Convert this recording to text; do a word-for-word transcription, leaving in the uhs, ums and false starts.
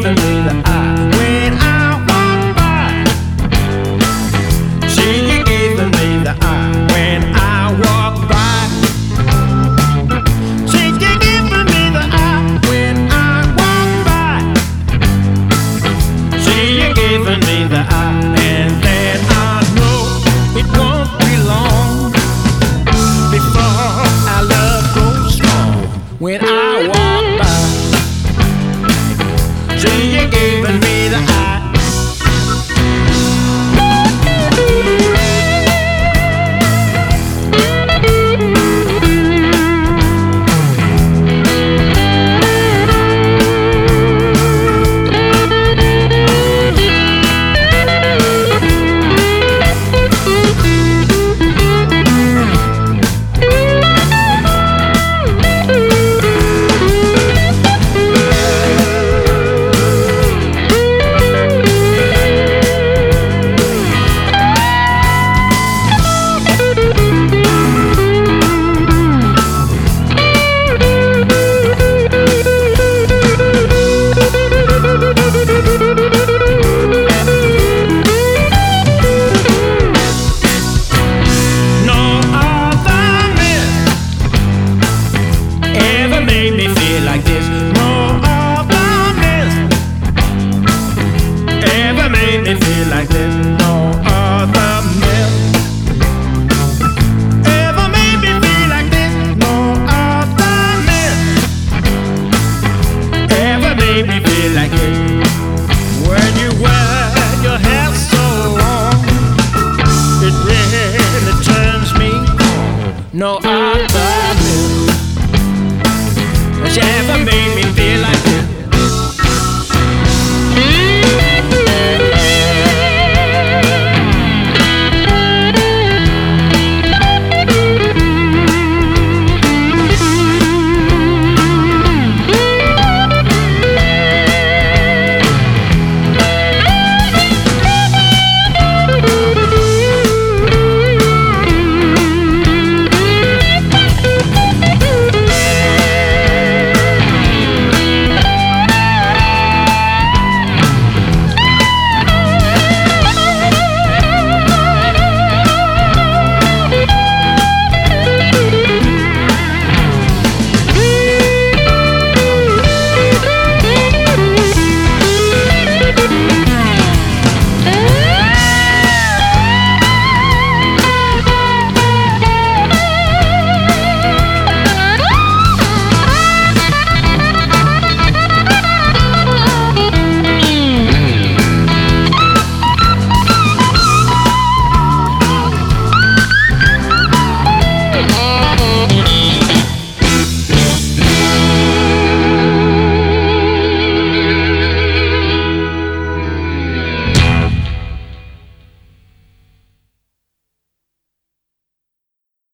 giving me the eye when I walk by. She giving me the eye when I walk by. She giving me the eye when I walk by. She giving me the eye, and then I know it won't be long before our love goes strong. When I walk by, she giving me the eye. Like this, no other man ever made me feel like this. No other man ever made me feel like this.